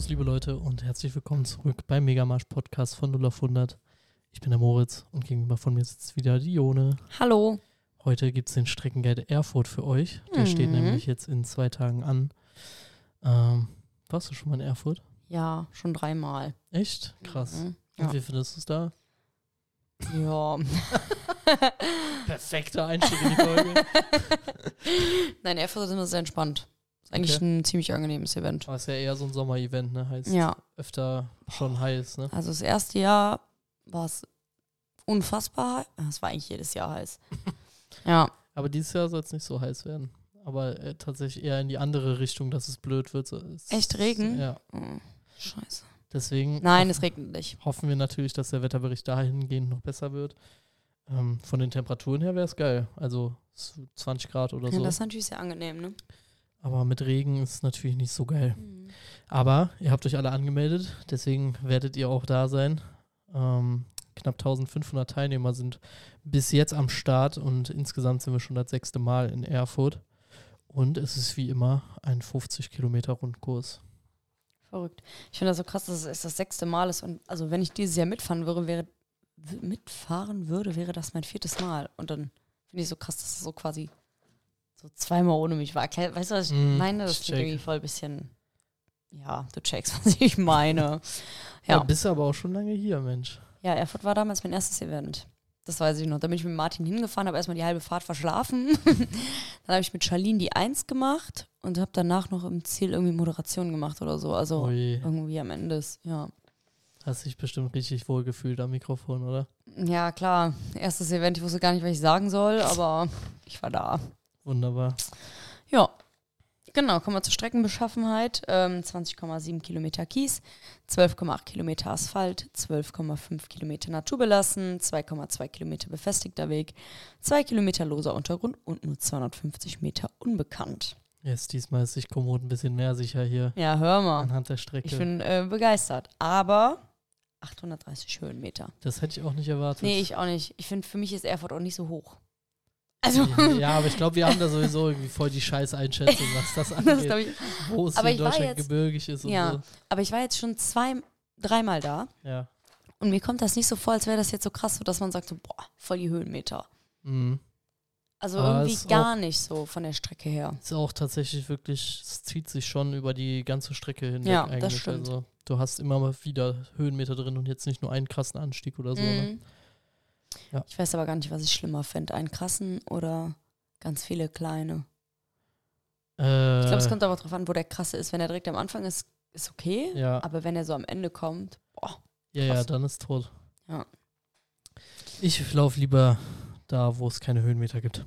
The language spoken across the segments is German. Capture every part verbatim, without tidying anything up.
Servus, liebe Leute, und herzlich willkommen zurück beim Megamarsch-Podcast von null auf hundert. Ich bin der Moritz und gegenüber von mir sitzt wieder die Jone. Hallo. Heute gibt es den Streckenguide Erfurt für euch. Der Mhm. steht nämlich jetzt in zwei Tagen an. Ähm, warst du schon mal in Erfurt? Ja, schon dreimal. Echt? Krass. Mhm. Und Ja. wie findest du es da? Ja. Perfekter Einstieg in die Folge. Nein, Erfurt ist immer sehr entspannt. Ist eigentlich Okay. ein ziemlich angenehmes Event. Aber ist ja eher so ein Sommer-Event, ne? Heißt Ja. öfter schon heiß, ne? Also das erste Jahr war es unfassbar heiß. Es war eigentlich jedes Jahr heiß. Ja. Aber dieses Jahr soll es nicht so heiß werden. Aber äh, tatsächlich eher in die andere Richtung, dass es blöd wird. So, es, Echt Regen? Ja. Oh, scheiße. Deswegen Nein, hoffen, es regnet nicht. hoffen wir natürlich, dass der Wetterbericht dahingehend noch besser wird. Ähm, von den Temperaturen her wäre es geil. Also zwanzig Grad oder Ja, so. das ist natürlich sehr angenehm, ne? Aber mit Regen ist es natürlich nicht so geil. Mhm. Aber ihr habt euch alle angemeldet, deswegen werdet ihr auch da sein. Ähm, knapp eintausendfünfhundert Teilnehmer sind bis jetzt am Start und insgesamt sind wir schon das sechste Mal in Erfurt. Und es ist wie immer ein fünfzig Kilometer Rundkurs. Verrückt. Ich finde das so krass, dass es das sechste Mal ist. Und also wenn ich dieses Jahr mitfahren würde, wäre w- mitfahren würde, wäre das mein viertes Mal. Und dann finde ich so krass, dass es so quasi so zweimal ohne mich war. Ke- Weißt du, was ich Mm, meine? Das ich klingt check. irgendwie voll ein bisschen, ja, du checkst, was ich meine. Ja. Ja. Bist du aber auch schon lange hier, Mensch. Ja, Erfurt war damals mein erstes Event. Das weiß ich noch. Da bin ich mit Martin hingefahren, habe erstmal die halbe Fahrt verschlafen. Dann habe ich mit Charlene die Eins gemacht und habe danach noch im Ziel irgendwie Moderation gemacht oder so. Also Ui, irgendwie am Ende ist, ja. hast dich bestimmt richtig wohl gefühlt am Mikrofon, oder? Ja, klar. Erstes Event, ich wusste gar nicht, was ich sagen soll, aber ich war da. Wunderbar. Ja. Genau, kommen wir zur Streckenbeschaffenheit. Ähm, zwanzig Komma sieben Kilometer Kies, zwölf Komma acht Kilometer Asphalt, zwölf Komma fünf Kilometer naturbelassen, zwei Komma zwei Kilometer befestigter Weg, zwei Kilometer loser Untergrund und nur zweihundertfünfzig Meter unbekannt. Jetzt diesmal ist sich Komoot ein bisschen mehr sicher hier Ja, hör mal. anhand der Strecke. Ich bin äh, begeistert. Aber achthundertdreißig Höhenmeter. das hätte ich auch nicht erwartet. Nee, ich auch nicht. Ich finde, für mich ist Erfurt auch nicht so hoch. Also, Ja, aber ich glaube, wir haben da sowieso irgendwie voll die Scheiß-Einschätzung, was das das angeht. glaub ich. Wo es Aber hier in ich war Deutschland jetzt- gebirgig ist und Ja. so. Aber ich war jetzt schon zwei, dreimal da. Ja. Und mir kommt das nicht so vor, als wäre das jetzt so krass, so dass man sagt so, boah, voll die Höhenmeter. Mhm. Also Aber irgendwie ist gar nicht so von der Strecke her. Ist auch tatsächlich wirklich, es zieht sich schon über die ganze Strecke hinweg Ja, das eigentlich. stimmt. Also du hast immer mal wieder Höhenmeter drin und jetzt nicht nur einen krassen Anstieg oder so. Ne? Mhm. Ja. Ich weiß aber gar nicht, was ich schlimmer fände. Einen krassen oder ganz viele kleine. Äh, Ich glaube, es kommt aber drauf an, wo der krasse ist. Wenn er direkt am Anfang ist, ist okay. ja, Aber wenn er so am Ende kommt, boah. ja, ja, krass. dann ist tot. Ja. Ich laufe lieber da, wo es keine Höhenmeter gibt.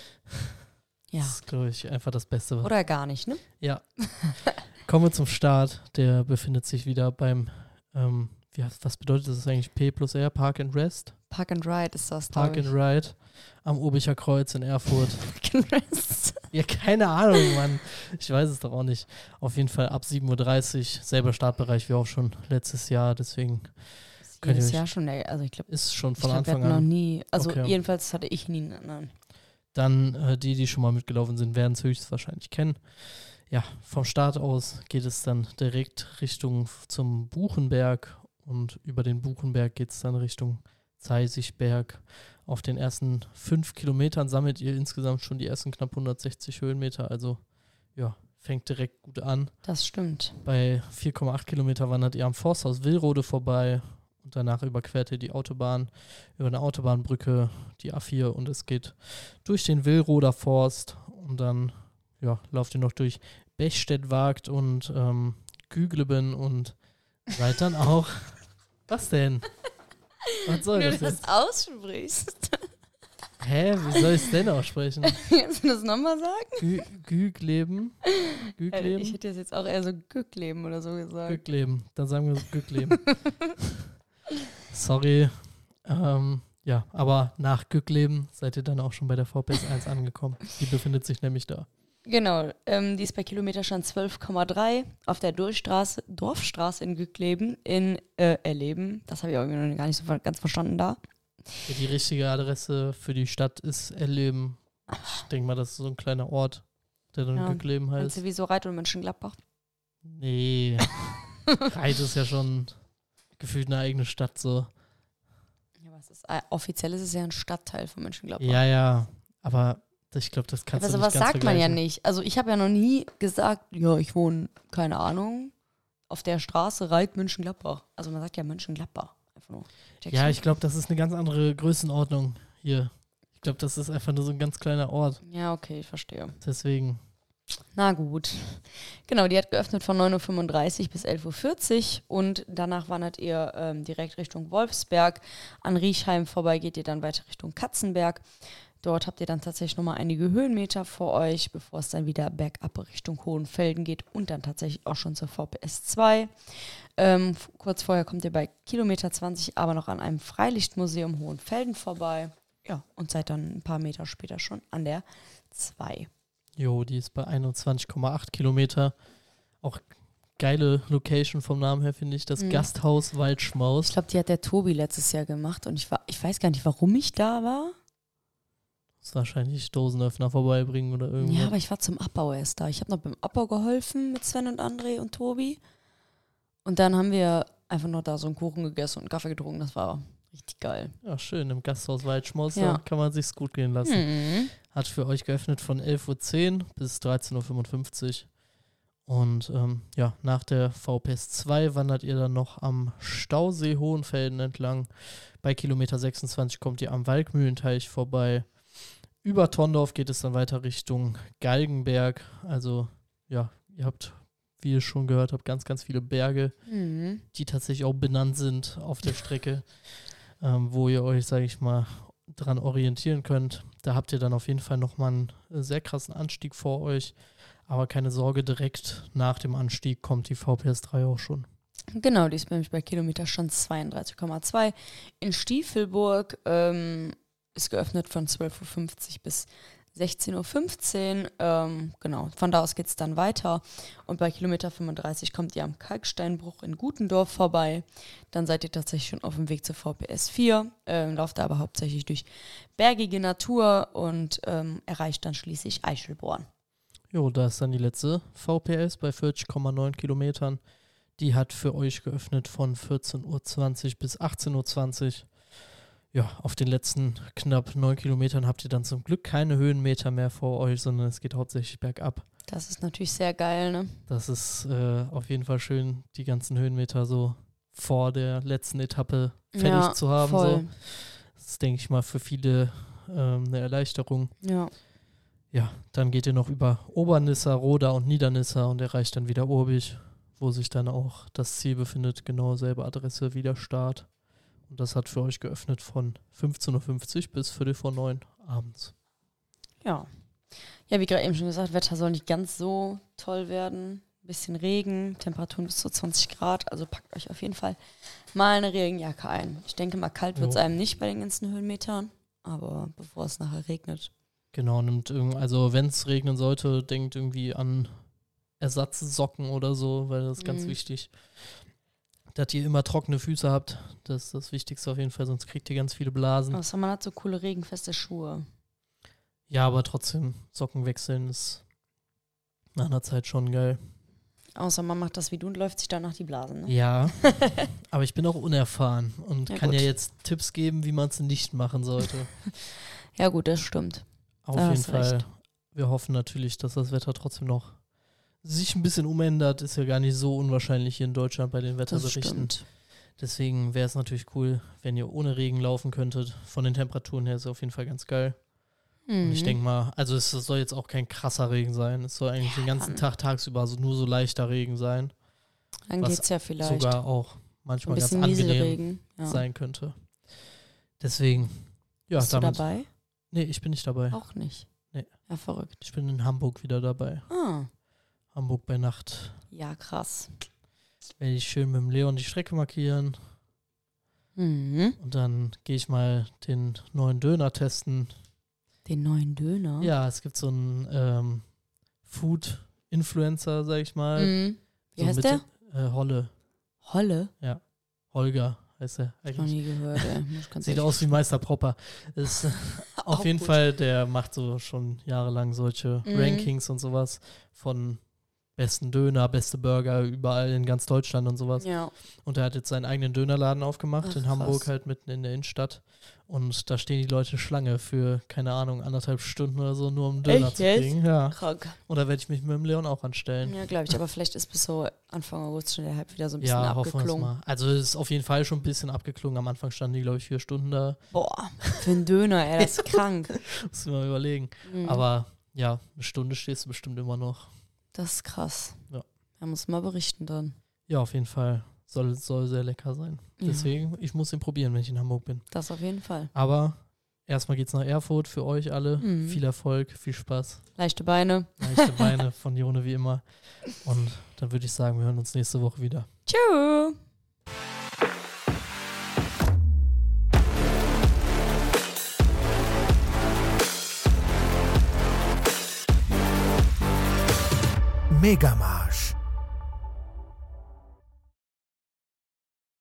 Ja. Das ist, glaube ich, einfach das Beste. Was Oder gar nicht, ne? Ja. Kommen wir zum Start. Der befindet sich wieder beim, ähm, wie, heißt- was bedeutet das eigentlich? P plus R, Park and Rest? Park and Ride ist das. Park and Ride am Obicher Kreuz in Erfurt. Park and Rest. Ja, keine Ahnung, Mann. Ich weiß es doch auch nicht. Auf jeden Fall ab sieben Uhr dreißig, selber Startbereich wie auch schon letztes Jahr. Deswegen Könnt ihr Jedes mich- Jahr schon, der- also ich glaube, ist schon ich von glaub, wir Anfang hatten noch an. nie, also Okay. jedenfalls hatte ich nie einen anderen. Dann äh, die, die schon mal mitgelaufen sind, werden es höchstwahrscheinlich kennen. Ja, vom Start aus geht es dann direkt Richtung f- zum Buchenberg und über den Buchenberg geht es dann Richtung Zeisigberg. Auf den ersten fünf Kilometern sammelt ihr insgesamt schon die ersten knapp hundertsechzig Höhenmeter, also ja, fängt direkt gut an. Das stimmt. Bei vier Komma acht Kilometer wandert ihr am Forsthaus Willrode vorbei und danach überquert ihr die Autobahn über eine Autobahnbrücke, die A vier, und es geht durch den Willroder Forst und dann ja, lauft ihr noch durch Bechstedt-Wagt und ähm, Gügleben und seid dann auch. Was denn? Was soll Wenn das du jetzt? das aussprichst. Hä, wie soll ich es denn aussprechen? Kannst du das nochmal sagen? Gü Gügleben? Ich Gügleben? hätte jetzt auch eher so Gückleben oder so gesagt. Gügleben. Dann sagen wir Gügleben. Sorry. Ähm, ja, aber nach Gügleben seid ihr dann auch schon bei der V P S eins angekommen. Die befindet sich nämlich da. Genau, ähm, die ist bei Kilometerstand zwölf Komma drei auf der Durchstraße, Dorfstraße in Gückleben in äh, Erleben. Das habe ich auch irgendwie noch gar nicht so ver- ganz verstanden da. Ja, die richtige Adresse für die Stadt ist Erleben. Ich denke mal, das ist so ein kleiner Ort, der dann Ja. Gückleben Meinst heißt. du, wie so Reit und Mönchengladbach? Nee. Reit ist ja schon gefühlt eine eigene Stadt so. Ja, aber es ist, äh, offiziell ist es ja ein Stadtteil von Mönchengladbach. Ja, ja, aber ich glaube, das kannst aber du nicht sowas ganz sagt man ja vergleichen. nicht. Also ich habe ja noch nie gesagt, ja, ich wohne, keine Ahnung, auf der Straße Reit Mönchengladbach. Also man sagt ja Mönchengladbach. Einfach nur. Checkst Ja, du? ich glaube, das ist eine ganz andere Größenordnung hier. Ich glaube, das ist einfach nur so ein ganz kleiner Ort. Ja, okay, ich verstehe. Deswegen, Na gut. Genau, die hat geöffnet von neun Uhr fünfunddreißig bis elf Uhr vierzig und danach wandert ihr ähm, direkt Richtung Wolfsberg. An Riechheim vorbei geht ihr dann weiter Richtung Katzenberg. Dort habt ihr dann tatsächlich nochmal einige Höhenmeter vor euch, bevor es dann wieder bergab Richtung Hohenfelden geht und dann tatsächlich auch schon zur V P S zwei. Ähm, f- kurz vorher kommt ihr bei Kilometer zwanzig aber noch an einem Freilichtmuseum Hohenfelden vorbei. Ja, und seid dann ein paar Meter später schon an der zwei. jo, die ist bei einundzwanzig Komma acht Kilometer. Auch geile Location vom Namen her, finde ich. Das Mhm. Gasthaus Waldschmaus. Ich glaube, die hat der Tobi letztes Jahr gemacht und ich war, ich weiß gar nicht, warum ich da war. Muss wahrscheinlich Dosenöffner vorbeibringen oder irgendwas. Ja, aber ich war zum Abbau erst da. Ich habe noch beim Abbau geholfen mit Sven und André und Tobi. Und dann haben wir einfach nur da so einen Kuchen gegessen und einen Kaffee getrunken. Das war richtig geil. Ja, schön. Im Gasthaus Waldschmaus, Ja. da kann man sich's gut gehen lassen. Mhm. Hat für euch geöffnet von elf Uhr zehn bis dreizehn Uhr fünfundfünfzig. Und ähm, ja, nach der V P S zwei wandert ihr dann noch am Stausee Hohenfelden entlang. Bei Kilometer sechsundzwanzig kommt ihr am Walkmühlenteich vorbei. Über Tondorf geht es dann weiter Richtung Galgenberg. Also ja, ihr habt, wie ihr schon gehört habt, ganz, ganz viele Berge, Mhm. die tatsächlich auch benannt sind auf der Strecke, ähm, wo ihr euch, sage ich mal, dran orientieren könnt. Da habt ihr dann auf jeden Fall nochmal einen äh, sehr krassen Anstieg vor euch. Aber keine Sorge, direkt nach dem Anstieg kommt die V P S drei auch schon. Genau, die ist nämlich bei Kilometer schon zweiunddreißig Komma zwei. In Stiefelburg ähm, ist geöffnet von zwölf Uhr fünfzig bis sechzehn Uhr fünfzehn. Ähm, genau, von da aus geht es dann weiter. Und bei Kilometer fünfunddreißig kommt ihr am Kalksteinbruch in Gutendorf vorbei. Dann seid ihr tatsächlich schon auf dem Weg zur V P S vier. Ähm, lauft aber hauptsächlich durch bergige Natur und ähm, erreicht dann schließlich Eichelborn. Jo, da ist dann die letzte V P S bei vierzig Komma neun Kilometern. Die hat für euch geöffnet von vierzehn Uhr zwanzig bis achtzehn Uhr zwanzig. Ja, auf den letzten knapp neun Kilometern habt ihr dann zum Glück keine Höhenmeter mehr vor euch, sondern es geht hauptsächlich bergab. Das ist natürlich sehr geil, ne? Das ist äh, auf jeden Fall schön, die ganzen Höhenmeter so vor der letzten Etappe fertig Ja, zu haben. voll. So. Das ist, denke ich mal, für viele ähm, eine Erleichterung. Ja. Ja, dann geht ihr noch über Obernissa, Roda und Niedernissa und erreicht dann wieder Urbich, wo sich dann auch das Ziel befindet. Genau selbe Adresse, wieder Start. Und das hat für euch geöffnet von fünfzehn Uhr fünfzig bis Viertel vor neun abends. Ja. Ja, wie gerade eben schon gesagt, Wetter soll nicht ganz so toll werden. Ein bisschen Regen, Temperaturen bis zu zwanzig Grad. Also packt euch auf jeden Fall mal eine Regenjacke ein. Ich denke mal, kalt wird es Jo. einem nicht bei den ganzen Höhenmetern. Aber bevor es nachher regnet. Genau, nimmt irgend, also wenn es regnen sollte, denkt irgendwie an Ersatzsocken oder so, weil das ist ganz Mhm. wichtig, dass ihr immer trockene Füße habt. Das ist das Wichtigste auf jeden Fall, sonst kriegt ihr ganz viele Blasen. Außer man hat so coole regenfeste Schuhe. Ja, aber trotzdem, Socken wechseln ist nach einer Zeit schon geil. Außer man macht das wie du und läuft sich danach die Blasen. Ne? Ja, aber ich bin auch unerfahren und Ja, kann gut. ja jetzt Tipps geben, wie man es nicht machen sollte. Ja gut, das stimmt. Auf Da jeden hast Fall. recht. Wir hoffen natürlich, dass das Wetter trotzdem noch sich ein bisschen umändert. Ist ja gar nicht so unwahrscheinlich hier in Deutschland bei den Das Wetterberichten. stimmt. Deswegen wäre es natürlich cool, wenn ihr ohne Regen laufen könntet. Von den Temperaturen her ist es auf jeden Fall ganz geil. Und ich Mhm. denke mal, also es soll jetzt auch kein krasser Regen sein. Es soll eigentlich den ganzen dann- Tag tagsüber so nur so leichter Regen sein. Dann was geht's ja vielleicht. Sogar auch Ein manchmal ganz bisschen angenehm Nieselregen. Ja. sein könnte. Deswegen, ja, Bist du damit. dabei? Nee, ich bin nicht dabei. Auch nicht. Nee. Ja, verrückt. Ich bin in Hamburg wieder dabei. Ah, Hamburg bei Nacht. ja, krass. Werde ich schön mit dem Leon die Strecke markieren. Mhm. Und dann gehe ich mal den neuen Döner testen. Den neuen Döner? Ja, es gibt so einen ähm, Food-Influencer, sag ich mal. Mhm. Wie so heißt mit der? den- Äh, Holle. Holle? Holger heißt er Noch eigentlich. nie gehört, ey. Muss ich ganz Sieht ehrlich aus wie Meister Propper. Ist äh, auf Auch jeden gut. Fall, der macht so schon jahrelang solche Mhm. Rankings und sowas von besten Döner, beste Burger überall in ganz Deutschland und sowas. Ja. Und er hat jetzt seinen eigenen Dönerladen aufgemacht Ach, in krass. Hamburg, halt mitten in der Innenstadt. Und da stehen die Leute Schlange für, keine Ahnung, anderthalb Stunden oder so, nur um einen Döner Echt zu jetzt? kriegen. Ja. Krank. Und da werde ich mich mit dem Leon auch anstellen. Ja, glaube ich. Aber vielleicht ist bis so Anfang August schon der Hype wieder so ein bisschen Ja, hoffen wir es abgeklungen. mal. Also es ist auf jeden Fall schon ein bisschen abgeklungen. Am Anfang standen die, glaube ich, vier Stunden da. Boah, für einen Döner, ey, das ist krank. Müssen wir mal überlegen. Mhm. Aber ja, eine Stunde stehst du bestimmt immer noch. Das ist krass. Ja. Er muss mal berichten dann. Ja, auf jeden Fall. Soll, soll sehr lecker sein. Ja. Deswegen, ich muss ihn probieren, wenn ich in Hamburg bin. Das auf jeden Fall. Aber erstmal geht's nach Erfurt für euch alle. Mhm. Viel Erfolg, viel Spaß. Leichte Beine. Leichte Beine von Jone wie immer. Und dann würde ich sagen, wir hören uns nächste Woche wieder. Tschüss. Megamarkt.